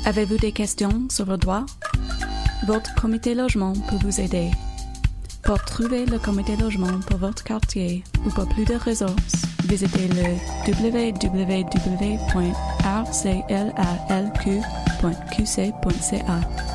Avez-vous des questions sur vos droits? Votre comité logement peut vous aider. Pour trouver le comité logement pour votre quartier ou pour plus de ressources, visitez le www.rclalq.qc.ca.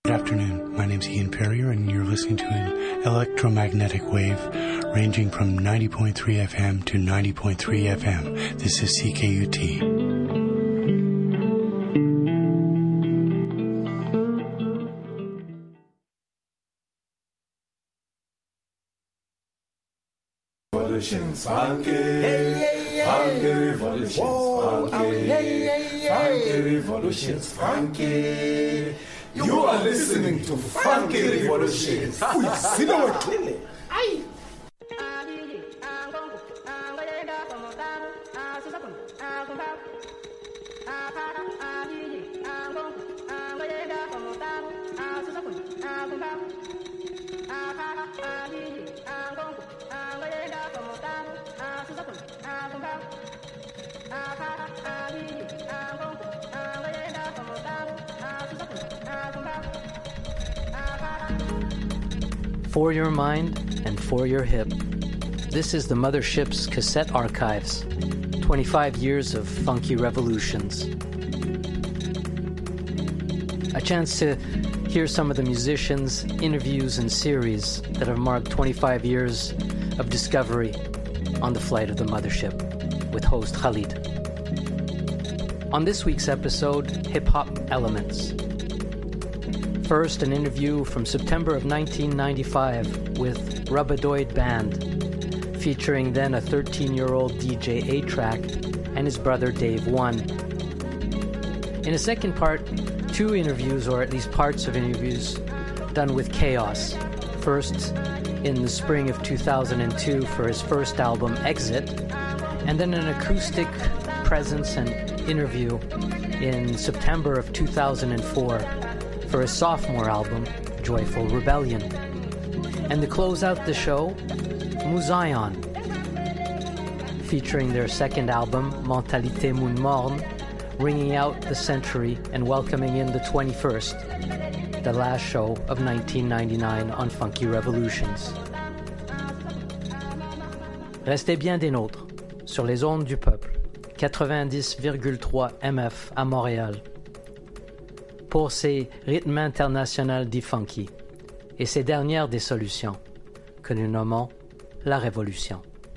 Good afternoon. My name's Ian Perrier, and you're listening to an electromagnetic wave ranging from 90.3 FM to 90.3 FM. This is CKUT. Revolutions, funky, funky revolutions, funky revolutions, funky. You are listening to Funky Revolutions with Silo Clearly. For your mind and for your hip. This is the Mothership's cassette archives. 25 years of funky revolutions. A chance to hear some of the musicians, interviews, and series that have marked 25 years of discovery on the flight of the Mothership with host Khalid. On this week's episode, hip-hop elements. First, an interview from September of 1995 with Rubbadoid Band, featuring then a 13-year-old DJ A-Track and his brother Dave One. In a second part, two interviews, or at least parts of interviews, done with Chaos. First, in the spring of 2002 for his first album, Exit, and then an acoustic presence and interview in September of 2004 for his sophomore album, Joyful Rebellion. And to close out the show, Mouzaïon, featuring their second album, Mentalité Moon Morne, ringing out the century and welcoming in the 21st, the last show of 1999 on Funky Revolutions. Restez bien des nôtres, sur les ondes du peuple, 90,3 MF à Montréal, pour ces rythmes internationaux du funky et ces dernières des solutions que nous nommons la révolution.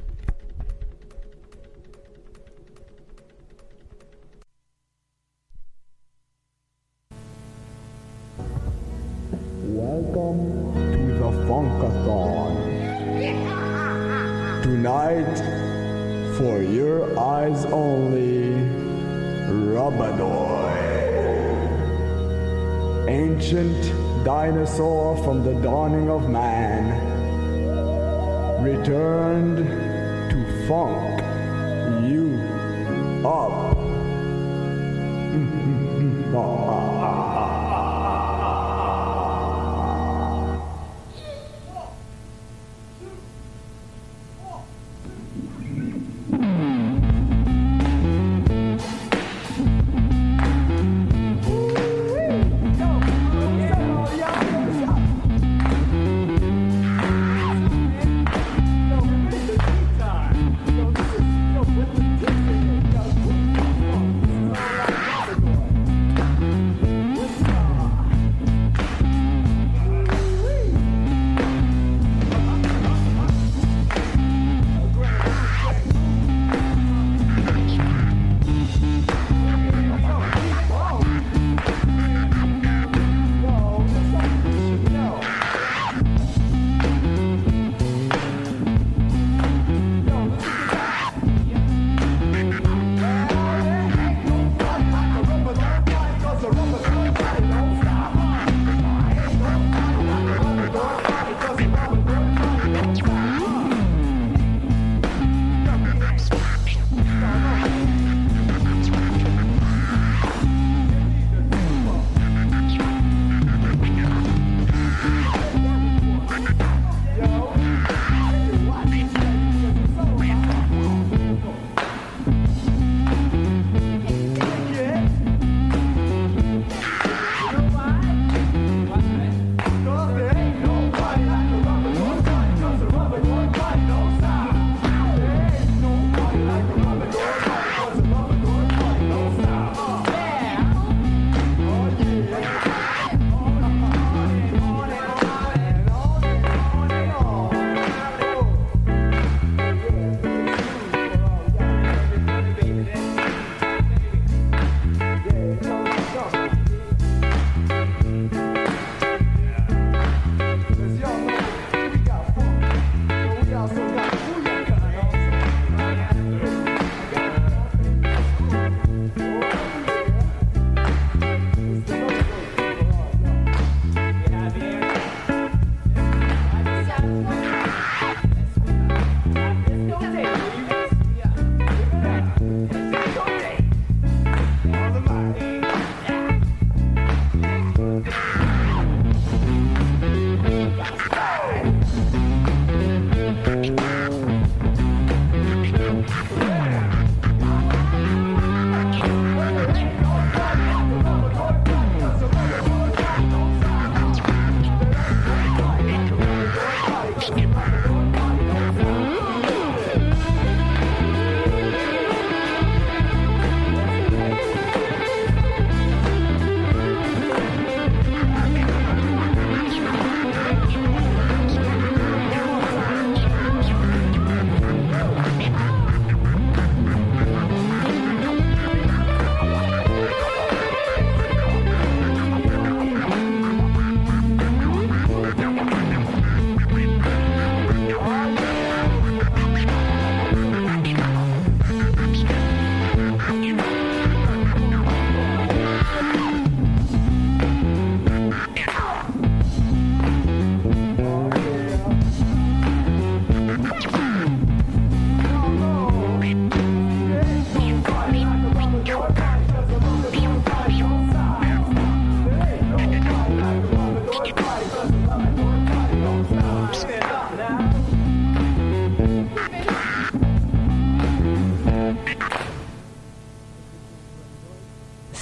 Welcome to the Funkathon. Tonight, for your eyes only, Rubbadoid. Ancient dinosaur from the dawning of man, returned to funk you up.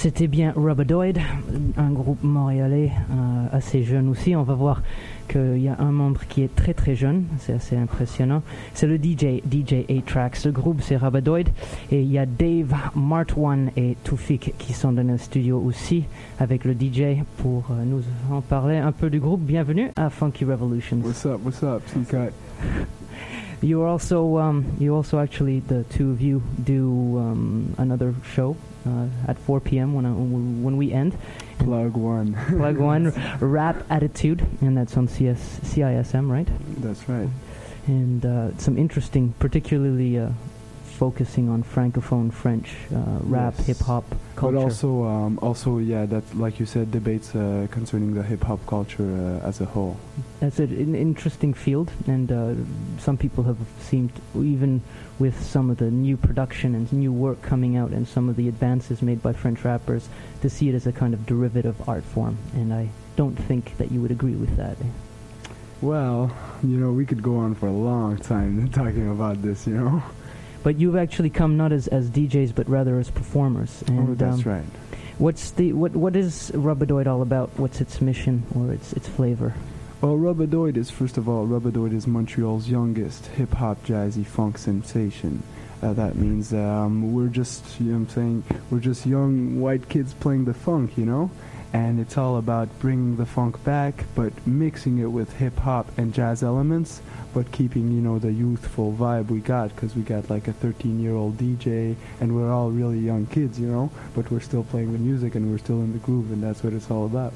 C'était bien Rubberdoid, un groupe montréalais assez jeune aussi. On va voir qu'il y a un membre qui est très très jeune, c'est assez impressionnant. C'est le DJ 8Tracks. Le groupe c'est Rubberdoid et il y a Dave, Mart1 et Toufik qui sont dans le studio aussi avec le DJ pour nous en parler un peu du groupe. Bienvenue à Funky Revolutions. What's up, T-Cut? You also actually, the two of you do another show at 4 p.m. when we end. Plug one, Rap Attitude, and that's on CISM, right? That's right. And some interesting, particularly focusing on francophone French rap, Yes. hip hop culture. But also, yeah, that like you said, debates concerning the hip hop culture as a whole. That's an interesting field, and some people have seemed, even with some of the new production and new work coming out and some of the advances made by French rappers, to see it as a kind of derivative art form. And I don't think that you would agree with that. Well, we could go on for a long time talking about this, But you've actually come not as DJs, but rather as performers. And, that's right. What is Rubberdoid all about? What's its mission or its flavor? Well, Rubberdoid is Montreal's youngest hip-hop, jazzy, funk sensation. That means we're just, we're just young white kids playing the funk, And it's all about bringing the funk back, but mixing it with hip-hop and jazz elements, but keeping, the youthful vibe we got, because we got like a 13-year-old DJ, and we're all really young kids, but we're still playing the music and we're still in the groove, and that's what it's all about.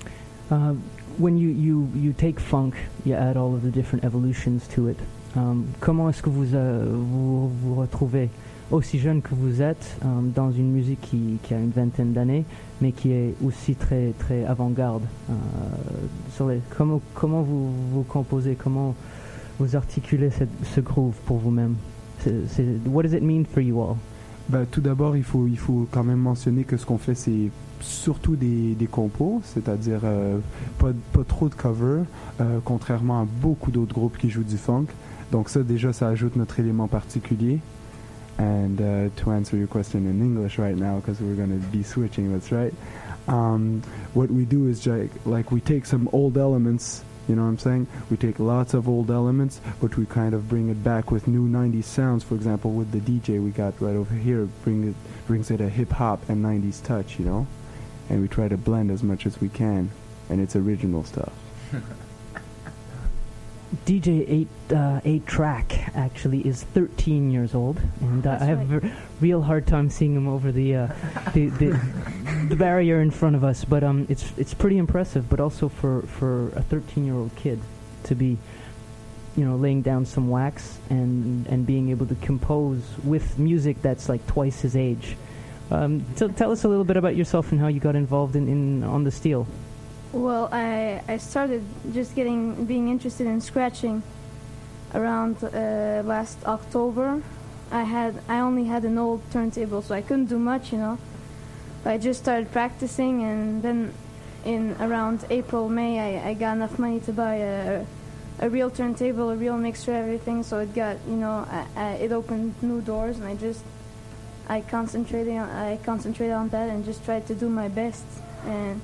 When you take funk, you add all of the different evolutions to it. Comment est-ce que vous retrouvez, aussi jeune que vous êtes, dans une musique qui a une vingtaine d'années, mais qui est aussi très très avant-garde? Comment vous composez, comment vous articulez ce groove pour vous-même? What does it mean for you all? Tout d'abord, il faut quand même mentionner que ce qu'on fait, c'est surtout des compos, c'est-à-dire pas trop de covers, contrairement à beaucoup d'autres groupes qui jouent du funk. Donc ça, déjà, ça ajoute notre élément particulier. And to answer your question in English right now, because we're going to be switching, that's right. What we do is like we take some old elements, you know what I'm saying? We take lots of old elements, but we kind of bring it back with new 90s sounds. For example, with the DJ we got right over here, brings it a hip-hop and 90s touch, And we try to blend as much as we can, and it's original stuff. DJ 8Track actually is 13 years old, and I have a real hard time seeing him over the barrier in front of us. But it's pretty impressive. But also for a 13-year-old kid to be, laying down some wax and being able to compose with music that's like twice his age. So tell us a little bit about yourself and how you got involved in on the steel. Well, I started just being interested in scratching around last October. I only had an old turntable, so I couldn't do much, But I just started practicing, and then in around April, May, I got enough money to buy a real turntable, a real mixer, everything. So it got, it opened new doors, and I concentrated on that and just tried to do my best and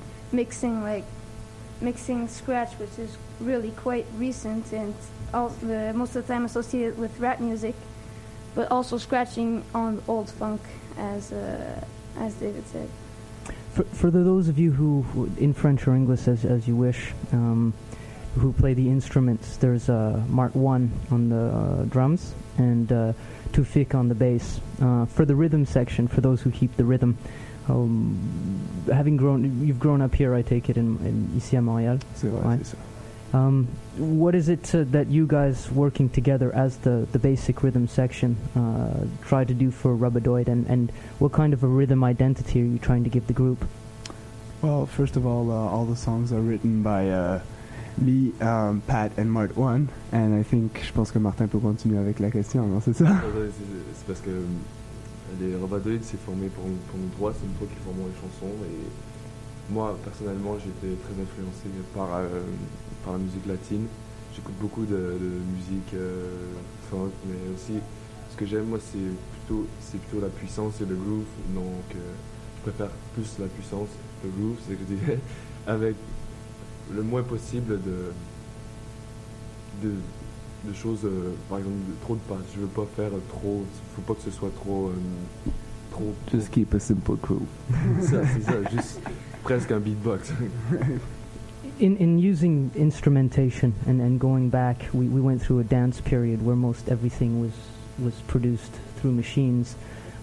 mixing scratch, which is really quite recent and most of the time associated with rap music, but also scratching on old funk, as David said. For those of you who in French or English as you wish, who play the instruments, there's Mart1 on the drums and Toufik on the bass. For the rhythm section, for those who keep the rhythm, you've grown up here, I take it, ici à Montréal. C'est vrai, c'est ça. What is it that you guys working together as the basic rhythm section try to do for Rubberdoid, and what kind of a rhythm identity are you trying to give the group? Well, first of all the songs are written by me, Pat, and Mart1, and je pense que Martin peut continuer avec la question, non, c'est ça? C'est parce que les Rubberdoid, c'est formé pour nous trois, c'est nous trois qui formons les chansons, et moi personnellement j'ai été très influencé par la musique latine. J'écoute beaucoup de musique funk, mais aussi ce que j'aime moi c'est plutôt la puissance et le groove, donc préfère plus la puissance, le groove, c'est ce que je dirais, avec le moins possible de choses, par exemple, trop de passes. Je veux pas faire trop, faut pas que ce soit trop... Just keep a simple groove. C'est ça, juste presque un beatbox. In using instrumentation and going back, we went through a dance period where most everything was produced through machines.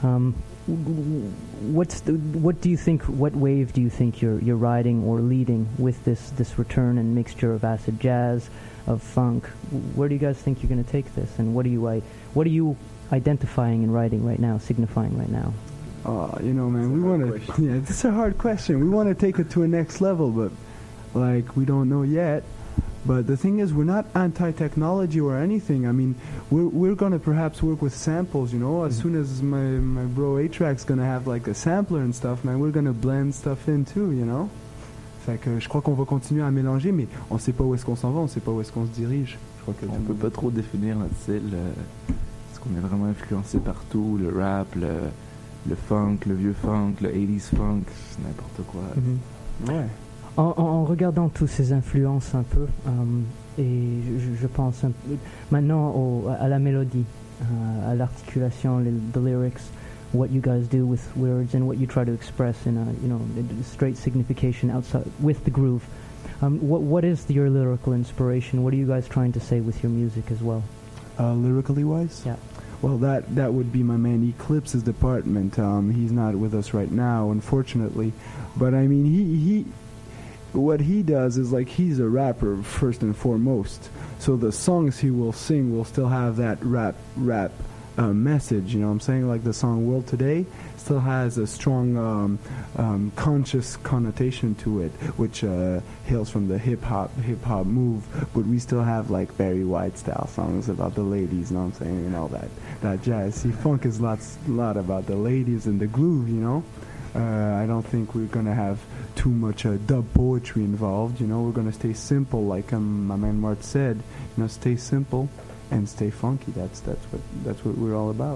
What do you think? What wave do you think you're riding or leading with this return and mixture of acid jazz, of funk? Where do you guys think you're going to take this? And what are you identifying and writing right now, signifying right now? You know, man, we want to. Yeah, it's a hard question. We want to take it to a next level, but like we don't know yet. But the thing is, we're not anti-technology or anything. I mean, we're going to perhaps work with samples, you know. As soon as my bro A-Track's going to have like a sampler and stuff, man, we're going to blend stuff in too, you know. Fait que je crois qu'on va continuer à mélanger, mais on sait pas où est-ce qu'on s'en va, on sait pas où est-ce qu'on se dirige. Je crois que on peut pas trop définir notre style, parce qu'on est vraiment influencé partout, le rap, le funk, le vieux funk, le 80s funk, n'importe quoi. Ouais. En regardant toutes ces influences un peu, et je pense maintenant à la mélodie, à l'articulation, the lyrics, what you guys do with words and what you try to express in a straight signification outside with the groove. What is your lyrical inspiration? What are you guys trying to say with your music as well? Lyrically wise? Yeah. Well, that would be my man Eclipse's department. He's not with us right now, unfortunately. But I mean, he what he does is like he's a rapper first and foremost. So the songs he will sing will still have that rap message. You know what I'm saying? Like the song "World Today" still has a strong conscious connotation to it, which hails from the hip hop move. But we still have like Barry White style songs about the ladies. You know what I'm saying? And all that jazz. See, funk is a lot about the ladies and the groove. You know. I don't think we're going to have too much dub poetry involved. You know, we're going to stay simple, like my man Mart said. You know, stay simple and stay funky. That's what we're all about.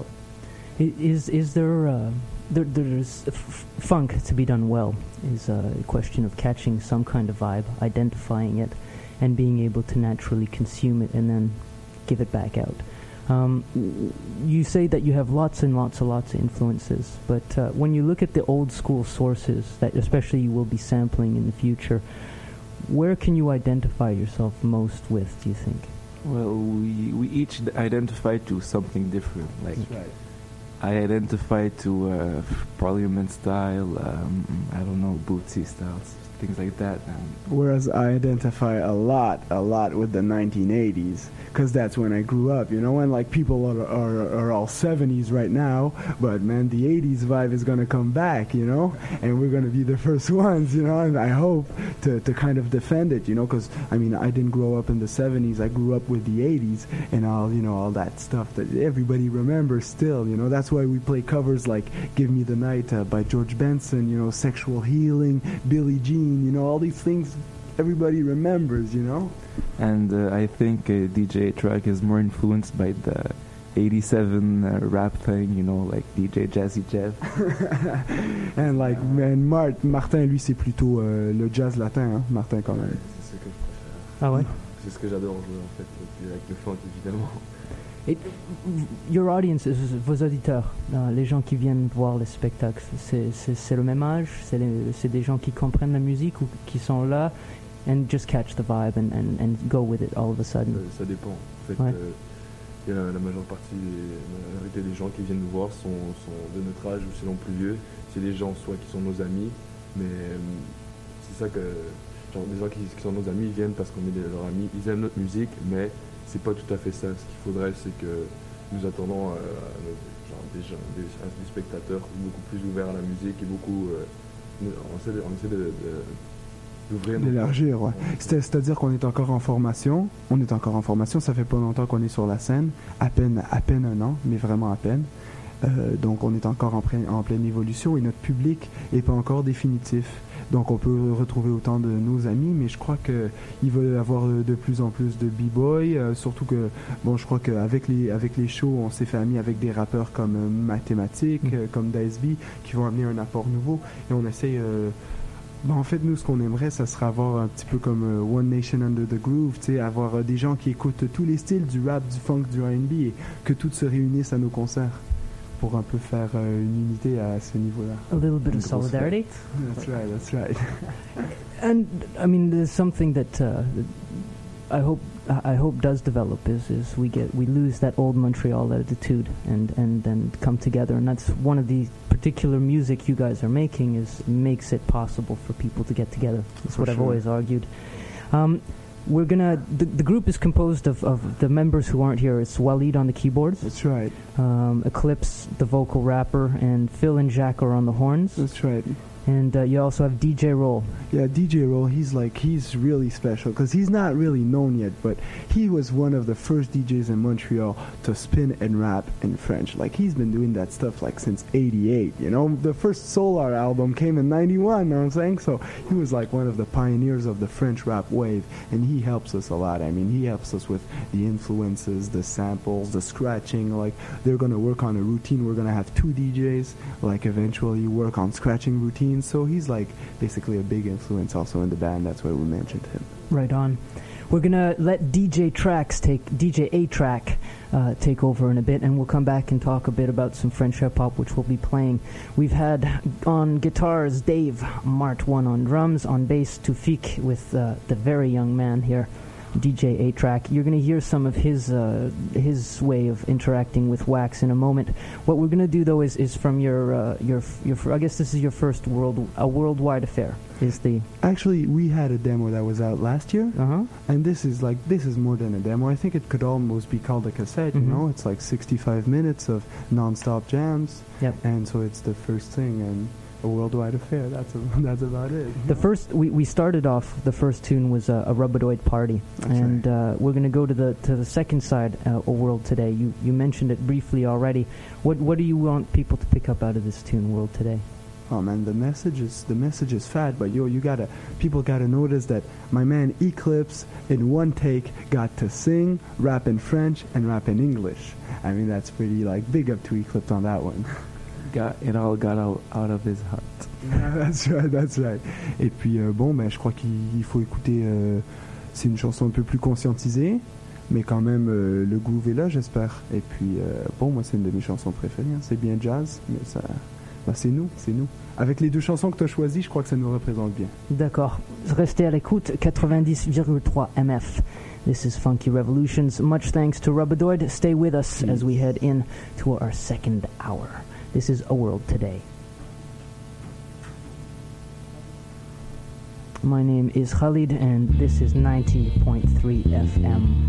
Is there there's funk to be done well? Is a question of catching some kind of vibe, identifying it, and being able to naturally consume it and then give it back out. You say that you have lots and lots of influences, but when you look at the old school sources that especially you will be sampling in the future, where can you identify yourself most with, do you think? Well, we each identify to something different. Like, right. I identify to Parliament style, I don't know, Bootsy styles, things like that. Whereas I identify a lot with the 1980s, because that's when I grew up, you know, and like people are all 70s right now, but man, the 80s vibe is going to come back, you know, and we're going to be the first ones, you know, and I hope to kind of defend it, you know, because I mean, I didn't grow up in the 70s, I grew up with the 80s and all that stuff that everybody remembers still, you know. That's why we play covers like Give Me the Night by George Benson, you know, Sexual Healing, Billie Jean, you know, all these things everybody remembers, you know. And I think DJ A-Track is more influenced by the 87 rap thing, you know, like DJ Jazzy Jeff. And like, man, Martin, lui, c'est plutôt le jazz latin, hein, Martin, quand même. C'est ce que je préfère. Ah ouais? C'est ce que j'adore jouer, en fait, avec le funk, évidemment. Your audience, vos auditeurs, les gens qui viennent voir les spectacles, c'est le même âge, c'est des gens qui comprennent la musique ou qui sont là and just catch the vibe and go with it all of a sudden? Ça dépend. En fait, ouais. La majorité des gens qui viennent nous voir sont de notre âge ou sinon plus vieux. C'est des gens soit qui sont nos amis, mais c'est ça que genre, des gens qui sont nos amis, ils viennent parce qu'on est leurs amis, ils aiment notre musique, mais c'est pas tout à fait ça. Ce qu'il faudrait, c'est que nous attendons des spectateurs beaucoup plus ouverts à la musique et beaucoup. On essaie d'ouvrir. D'élargir, ouais. C'est-à-dire qu'on est encore en formation. Ça fait pas longtemps qu'on est sur la scène. À peine 1 an, mais vraiment à peine. Donc on est encore en pleine évolution et notre public est pas encore définitif. Donc on peut retrouver autant de nos amis, mais je crois qu'ils veulent avoir de plus en plus de b-boy, surtout que, bon, je crois qu'avec les shows, on s'est fait amis avec des rappeurs comme Mathématiques, comme Dice B, qui vont amener un apport nouveau, et on essaye... en fait, nous, ce qu'on aimerait, ça serait avoir un petit peu comme One Nation Under the Groove, tu sais, avoir des gens qui écoutent tous les styles, du rap, du funk, du R&B, et que tous se réunissent à nos concerts pour un peu faire une unité à ce niveau-là. A little bit of solidarity. That's right. And I mean, there's something that I hope does develop is we lose that old Montreal attitude and then come together, and that's one of the particular music you guys are making makes it possible for people to get together. That's what I've always argued. The group is composed of the members who aren't here. It's Walid on the keyboards. That's right. Eclipse, the vocal rapper, and Phil and Jack are on the horns. That's right. And you also have DJ Roll. Yeah, DJ Roll, he's really special because he's not really known yet, but he was one of the first DJs in Montreal to spin and rap in French. Like, he's been doing that stuff like since 88, you know? The first Solar album came in 91, you know what I'm saying? So he was like one of the pioneers of the French rap wave, and he helps us a lot. I mean, he helps us with the influences, the samples, the scratching. Like, they're going to work on a routine. We're going to have 2 DJs, like, eventually work on scratching routines. So he's like basically a big influence also in the band. That's why we mentioned him. Right on. We're gonna let DJ A-Track take over in a bit, and we'll come back and talk a bit about some French hip hop, which we'll be playing. We've had on guitars Dave Mart1 on drums, on bass Tufik with the very young man here, DJ A-Track. You're going to hear some of his way of interacting with Wax in a moment. What we're going to do, though, is from your I guess this is your first worldwide affair. Actually, we had a demo that was out last year, and this is more than a demo. I think it could almost be called a cassette. You know, it's like 65 minutes of non-stop jams. Yep. And so it's the first thing, and a worldwide affair. That's about it. The first we started off. The first tune was a Rubidoid Party, and we're going to go to the second side, A World Today. You mentioned it briefly already. What do you want people to pick up out of this tune, World Today? Oh man, the message is fat, but people gotta notice that my man Eclipse in one take got to sing, rap in French, and rap in English. I mean, that's pretty big up to Eclipse on that one. It all got out of his heart. That's right. Et puis je crois qu'il faut écouter. C'est une chanson un peu plus conscientisée, mais quand même le groove est là, j'espère. Et puis moi c'est une de mes chansons préférées. Hein. C'est bien jazz, mais ça. C'est nous. Avec les 2 chansons que tu as choisies, je crois que ça nous représente bien. D'accord. Restez à l'écoute, 90,3 MF. This is Funky Revolutions. Much thanks to Rubidoid. Stay with us as we head in to our second hour. This is A World Today. My name is Khalid, and this is 90.3 FM.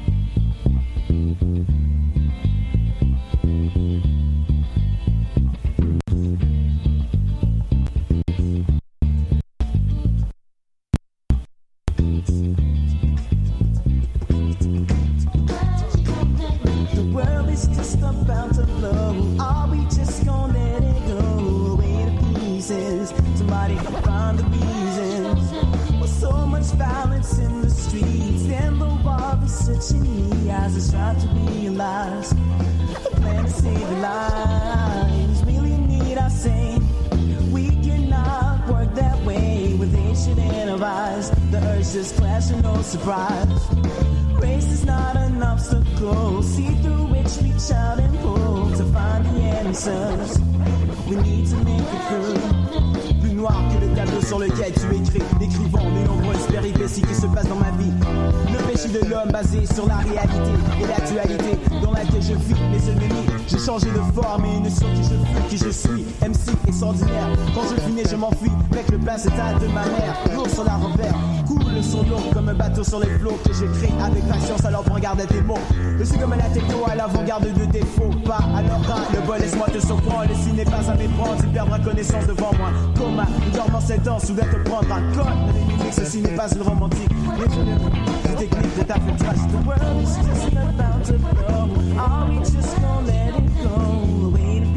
Surprise. Race is not an obstacle. See through which we shout and pull to find the answers. We need to make it through. Plus noir que le tableau sur lequel tu écris, décrivant les nombreuses péripéties qui se passent dans ma vie. Le péché de l'homme basé sur la réalité et l'actualité dans laquelle je vis. Mes ennemis, j'ai changé de forme et une sur qui je fus, qui je suis. MC extraordinaire. Quand je finis, je m'enfuis avec le placenta de ma mère. Lourd sur la revers. Le son lourd comme un bateau sur les flots que je crée avec patience, alors prends garde à tes mots. Je suis comme la techno à l'avant-garde de tes faux pas. Alors le bol, laisse-moi te surprendre. Le signe n'est pas à méprendre, tu perdras connaissance devant moi. Coma, nous dormons 7 ans, soudain te prendre un code. Les mimiques, ceci n'est pas une romantique. Les techniques de ta filtrage. The world is just about to blow. Are we just gonna let it go? Away to pieces.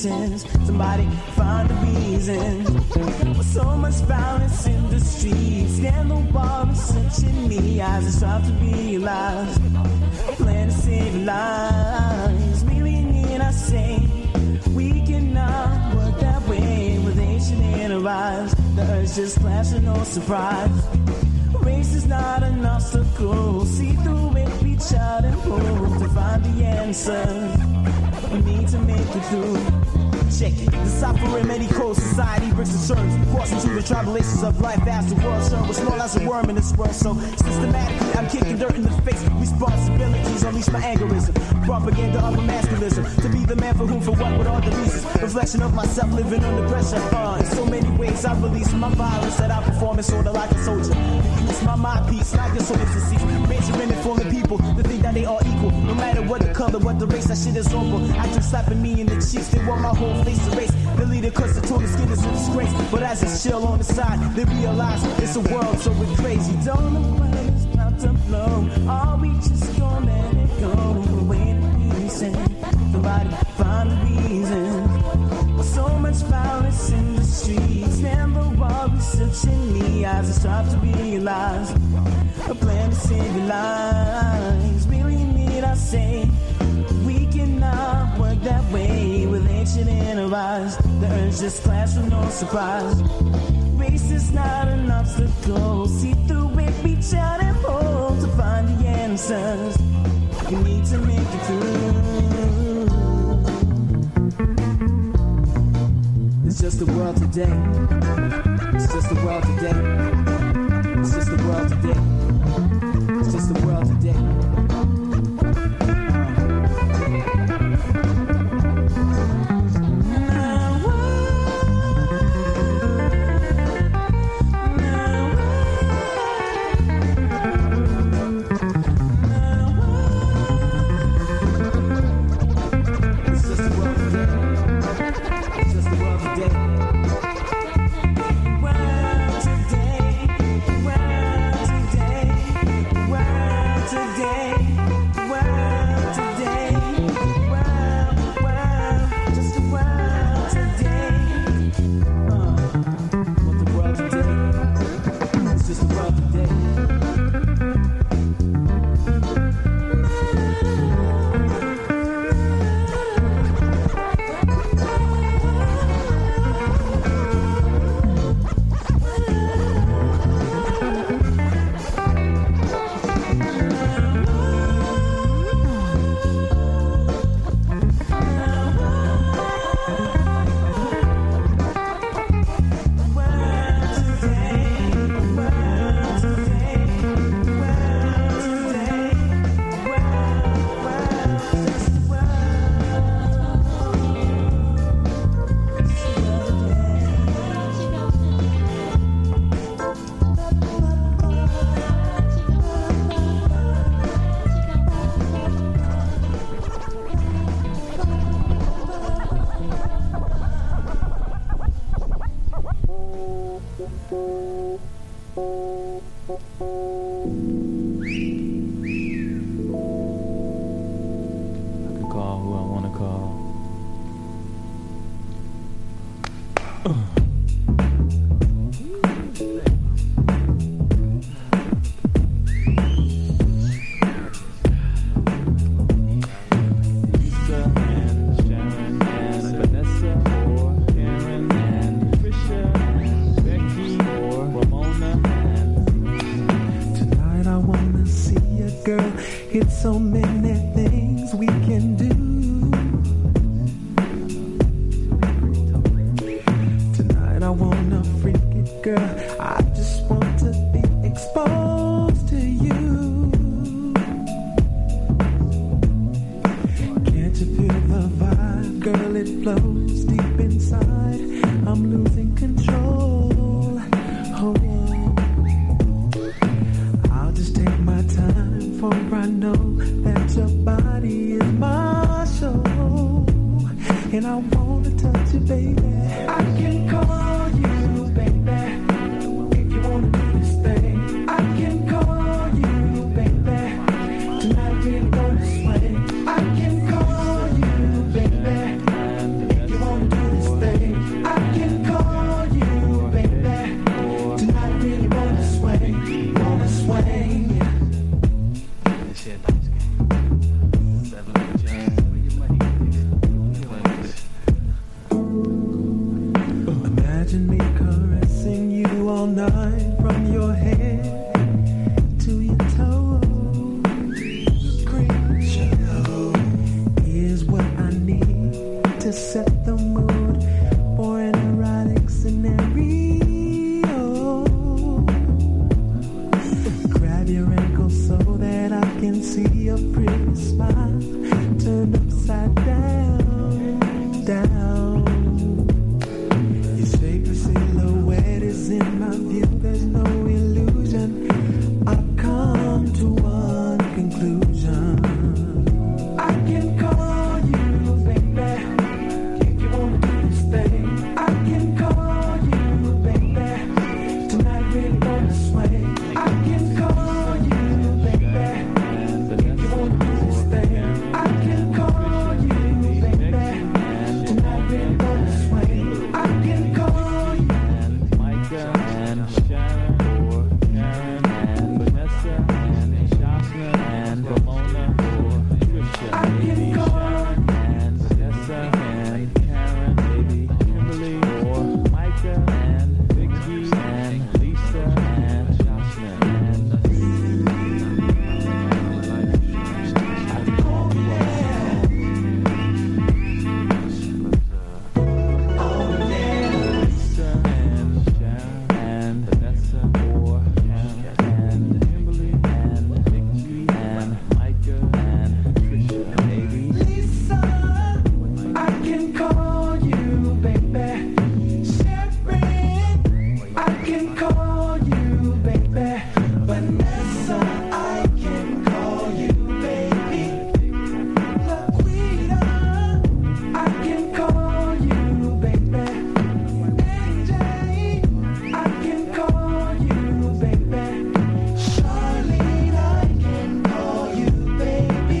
pieces. Somebody find the reason. With so much violence in the streets, scandal bar searching me as I strive to realize a plan to save lives. Really need I say we cannot work that way with ancient enterprise. The urge just clash with no surprise. Race is not an obstacle. See through it, reach out and pull to find the answers. We need to make it through. Check it. The suffering medical society brings concerns. Crossing through the tribulations of life as the world turns. We're small as a worm in this world, so systematically I'm kicking dirt in the face. Responsibilities unleash my agorism. Propaganda of a masculism. To be the man for whom, for what, with all the reasons. Reflection of myself living under pressure. In so many ways I release my violence that I perform is sorta like a soldier. Use my mind piece like a soldier to cease. Measuring and forming people to think that they are equal. No matter what the color, what the race, that shit is over. Acting slapping me in the cheeks, they want my whole face erased. The leader cause the total skin is a disgrace. But as it's chill on the side, they realize it's a world so we're crazy. Don't know when it's about to blow. Are we just gonna let it go? We're waiting to be said. Somebody find the reason. With so much violence in the streets, and the world is searching me as I strive to realize a plan to save your lives. Really need I say we cannot work that way with ancient enterprise. The urge just clash with no surprise. Race is not an obstacle. See through it, reach out and hold to find the answers. We need to make it through. It's just the world today. It's just the world today. It's just the world today. It's just the world today. It's so many things we can do. Tonight I wanna freak it, girl. I just want to be exposed to you. Can't you feel the vibe, girl? It flows deep inside. I'm losing control. Oh, I'll just take my time, for I know that your body is my show. Imagine me caressing you all night from your head to your toes. Scream, shadow. Here's what I need to set the mood for an erotic scenario. Grab your ankle so that I can see your pretty smile turned upside down, down. Your shape, your silhouette is in my view. There's no illusion. I've come to one conclusion. I can call you, baby, if you wanna do this thing. I can call you, baby, tonight really gonna sway. I can call you, baby, if you wanna do this thing. I can call you, baby, tonight really gonna sway. I can call you. Micah and Sharon or Karen and Vanessa and Shasna and Ramona or Trisha. I can call And Vanessa and Karen, baby Kimberly or Micah and Vicky and Lisa and Shasna and Lisa and Sharon and Vanessa or Karen and Kimberly and Vicky and Micah and Trisha, baby. Lisa, I can call you, baby. Sharon, I can call you, baby. Vanessa, I can call you, baby. Laquita, I can call you, baby. AJ, I can call you, baby. Charlene, I can call you, baby.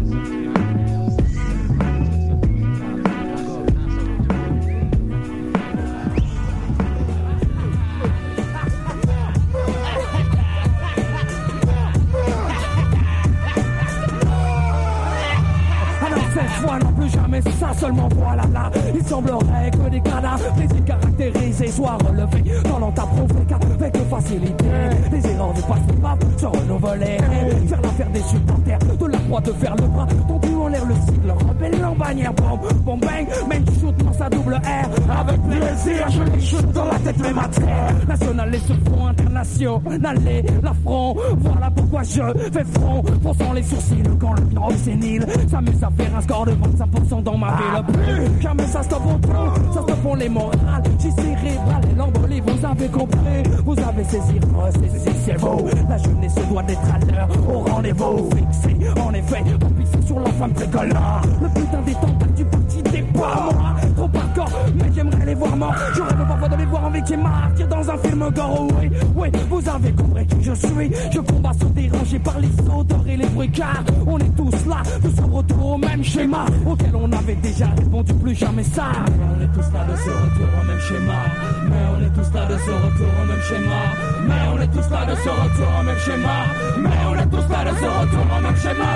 Alors cette fois non plus jamais ça, seulement voilà là. Il semblerait que des cadavres, plaisirs caractérisés soient relevés dans l'entaprouvé avec facilité. Les erreurs ne passent pas, se renouveler, faire l'affaire des supporters, de la croix de faire le bras, tendu en l'air le sigle, rebelle en bannière, bomb bang, même shoot dans sa double R. Avec plaisir, je les shoot dans la tête, même à terre. National et ce front international, l'affront, voilà pourquoi je fais front, fronçant les sourcils quand le grand sénile s'amuse à faire un score de 25% dans ma ville. Plus jamais ça stoppe au plan, ça stoppe pour les morales. J'ai cérébral et l'embolie, vous avez compris, vous avez saisi, c'est vous. La jeunesse doit être à l'heure, au rendez-vous fixé. En effet, pour pisser sur la femme tricolore. Le putain des tentacles du parti des pas moi. Trop hardcore, mais j'aimerais les voir morts. Je rêve parfois de les voir en victime martyr dans un film gore. Oui, oui, vous avez compris qui je suis. Je combats sans dérangé par les auteurs et les bruitards. On est tous là, tous en retour au même schéma auquel on avait déjà répondu, plus jamais ça. Mais on est tous là de ce retour au même schéma. Mais on est tous là de ce retour au même schéma. Mais on est tous là de ce retour au même schéma. Mais on est tous là de ce retour au même schéma.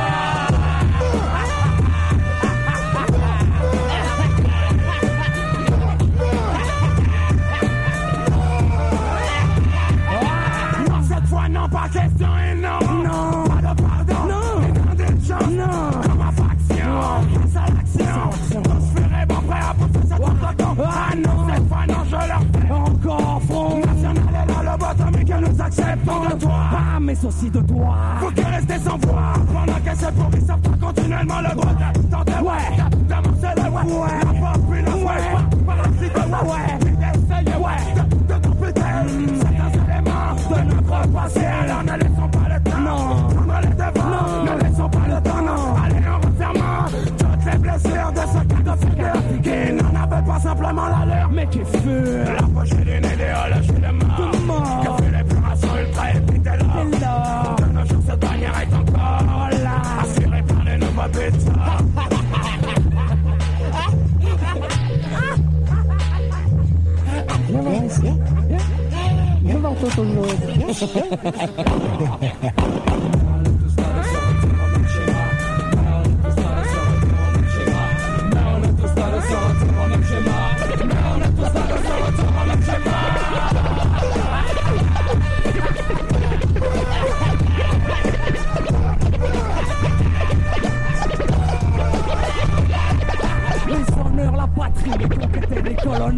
Non, cette fois non, pas question et non. Non, pas de pardon. Non, et d'indulgence. Non, comme ma faction. Grâce à l'action, transféré, bon prêt à pousser cette fois. Ah non, cette fois non, je leur fais encore front. National est là, le bottom et que nous acceptons de toi. Ah, mais aussi de toi. Faut que rester sans voix. Pendant que c'est pour qu'ils savent pas continuellement le droit tenter. Ouais, d'avancer le ouais. Ouais, la populace, ouais. Par la cité, ouais. Puis d'essayer, ouais. De compléter certains éléments de notre passé. Alors ne laissons pas le temps. Non, prendre les devants. Non, ne laissons pas le temps. Non, allez en refermant toutes les blessures de ce cas de figure qui n'en avait pas simplement la leur, mais qui fut la poche d'une idéologie de mort. Qui a fait l'épuration ultra épitée là. De nos jours, cette bannière est encore là, assurée par les nouveaux buts.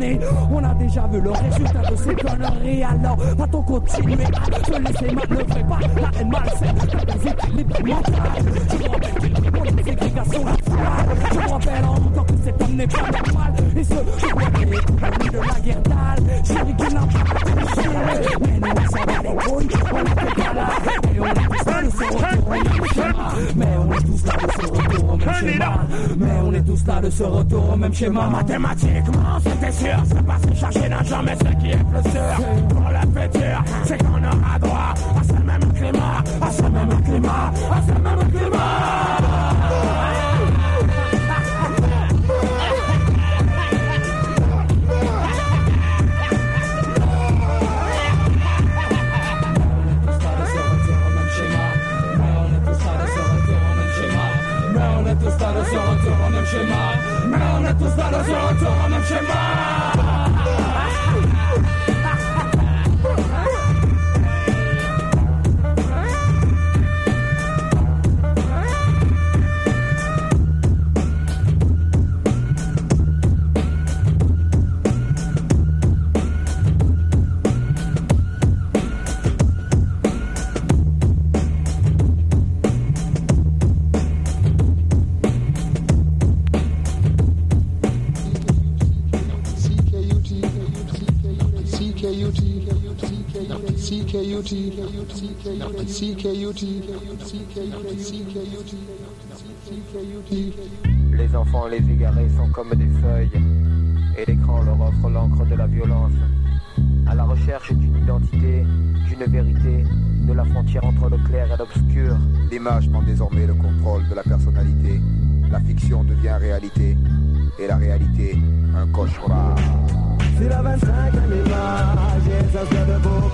condamné. On a déjà vu le résultat de ces conneries. Alors va-t-on continuer à se laisser manœuvrer par la haine malsaine, la déséquilibre mental? Je me rappelle qu'il y a ségrégation raciale. Je me rappelle encore que cet homme n'est pas normal. Et ce, je crois qu'il est coupable de la guerre d'Al. J'ai dit qu'il n'a pas touché. Mais nous, on s'en bat les couilles. On était pas là. Et on est tous là de se retourner au même schéma. Mais on est tous là de se retourner au même schéma. Mais on est tous là de se retourner au même schéma. Mathématiquement, c'était sûr. C'est pas si chercher d'argent, mais ce qui est plus sûr pour le futur, c'est qu'on aura droit à ce même climat, à ce même climat, à ce même climat. On est tous là de se retourner au même schéma. Mais on est tous là de se retourner au même schéma. Les enfants, les égarés sont comme des feuilles, et l'écran leur offre l'encre de la violence. À la recherche d'une identité, d'une vérité, de la frontière entre le clair et l'obscur. L'image prend désormais le contrôle de la personnalité. La fiction devient réalité, et la réalité, un cauchemar. C'est la 25e image, et ça vient de vos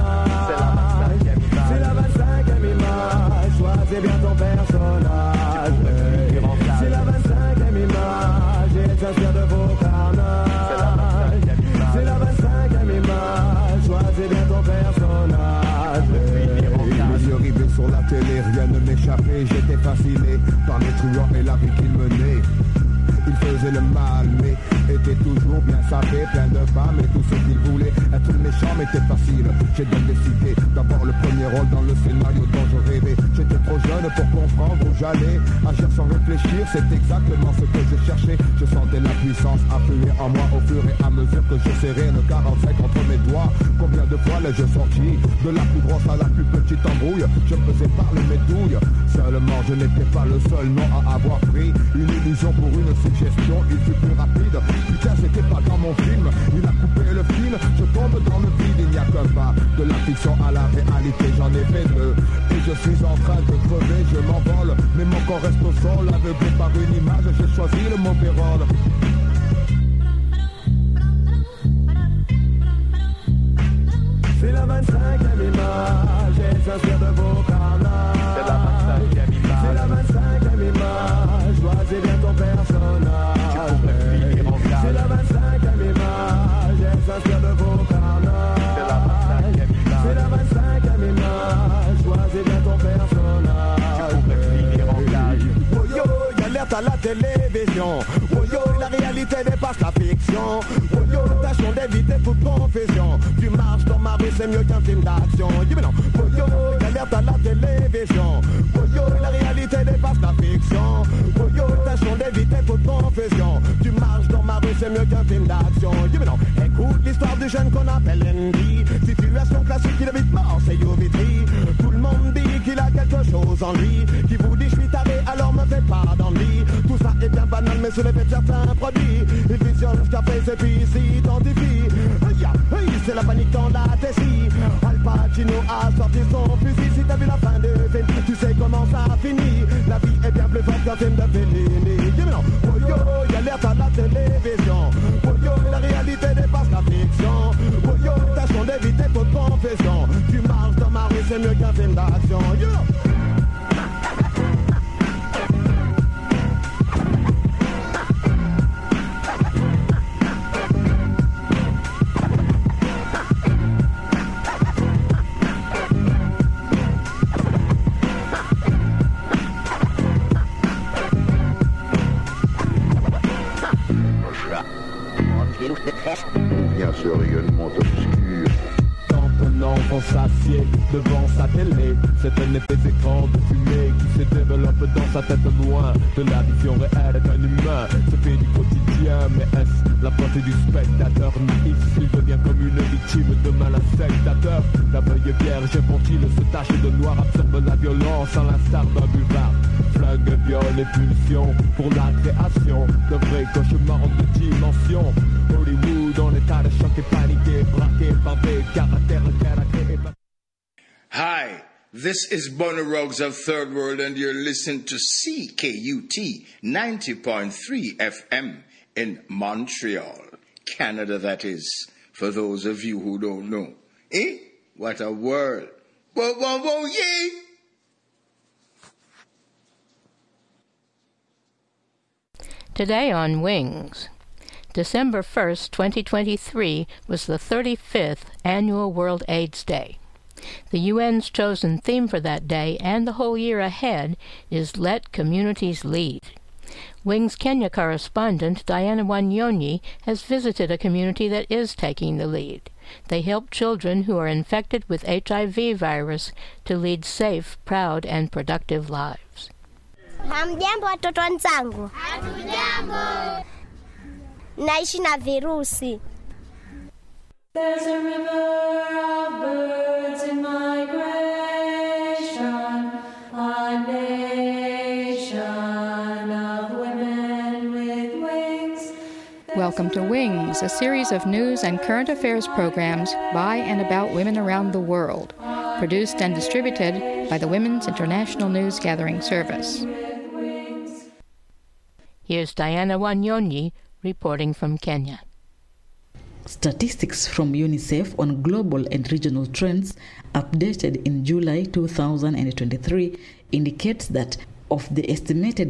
carnages. C'est la 25e image, choisis bien ton personnage. C'est la 25e image, et ça vient de vos carnages. C'est la 25e image, choisis bien ton personnage. Les yeux rivés sur la télé, rien ne m'échappait. J'étais fasciné par les truands et la vie qu'ils menaient. Il faisait le mal, mais était toujours bien sapé, plein de femmes et tout ce qu'il voulait. Être méchant m'était facile. J'ai donc décidé d'avoir le premier rôle dans le scénario dont je rêvais. J'étais trop jeune pour comprendre où j'allais. Agir sans réfléchir, c'est exactement ce que je cherchais. Je sentais la puissance affluer en moi au fur et à mesure que je serrais le 45 entre mes doigts. Combien de fois l'ai-je sorti de la plus grosse à la plus petite embrouille? Je me faisais parler mes douilles. Seulement je n'étais pas le seul nom à avoir pris une illusion pour une suggestion. Il fut plus rapide. Putain, c'était pas dans mon film. Il a coupé le fil. Je tombe dans le vide. Il n'y a qu'un pas de la fiction à la réalité. J'en ai fait deux. Et je suis en train de crever. Je m'envole. Mais mon corps reste au sol. Aveuglé par une image. J'ai choisi le mauvais rôle. C'est la 25e image, et s'inspire de vos carnages. C'est la 25e image. C'est la 25e image, choisis bien ton personnage. C'est la 25e image, et s'inspire de vos carnages. C'est la 25e image. C'est la 25e image, choisis bien ton personnage. Oh yo, y'a l'alerte à la télévision. Oh yo, la réalité dépasse la fiction. Oh yo, tâchons d'éviter toute confusion. Tu marches dans ma rue, c'est mieux qu'un film d'action. Oh yo, y'a l'alerte à la télévision. Oh yo, la réalité dépasse la fiction. Oh yo, tâchons d'éviter toute confusion. Tu marches dans ma rue, c'est mieux qu'un film d'action. Écoute l'histoire du jeune qu'on appelle Andy. Situation classique, il est vite mort, c'est Yovitri. Tout le monde dit qu'il a quelque chose en lui. Qui vous dit je suis taré, alors me fais pas d'envie. Tout ça est bien banal, mais sous l'effet de certains produits. Il visionne Scarface et puis il s'identifie. C'est la panique dans la tessie. Al Pacino a sorti son fusil. Si t'as vu la fin de film, tu sais comment ça finit. La vie est bien plus forte qu'un film de Fellini. Oh yo, y'a l'air à la télévision. Oh yo, la réalité dépasse la fiction. Oh yo, tâchons d'éviter toute confession. Tu marches dans ma rue, c'est mieux qu'un film d'action. Yo. ce rayonnement obscur. Quand un enfant s'assied devant sa télé, c'est un effet d'écran de fumée qui se développe dans sa tête loin de la vision réelle d'un humain. Se fait du quotidien, mais est-ce la pensée du spectateur naïf? Il devient comme une victime de malinspectateur. La feuille vierge infantile se tache de noir, absorbe la violence à l'instar d'un buvard. Flingue, viol et pulsion pour la création de vrais cauchemars en deux dimensions. Hollywood en état de choc et paniqué, braqué par des caractères caractères. Hi, this is Bonnie Ruggs of Third World and you're listening to CKUT 90.3 FM in Montreal, Canada that is, for those of you who don't know. Eh? What a world. Whoa, whoa, whoa, yay! Today on Wings. December 1st, 2023 was the 35th Annual World AIDS Day. The UN's chosen theme for that day and the whole year ahead is Let Communities Lead. Wings Kenya correspondent Diana Wanyonyi has visited a community that is taking the lead. They help children who are infected with HIV virus to lead safe, proud, and productive lives. Hamjambo watoto wenzangu. Hatujambo. Naishi na virusi. There's a river of birds in migration, a nation of women with wings. Welcome to Wings, a series of news and current affairs programs by and about women around the world, produced and distributed by the Women's International News Gathering Service. Here's Diana Wanyonyi reporting from Kenya. Statistics from UNICEF on global and regional trends updated in July 2023 indicates that of the estimated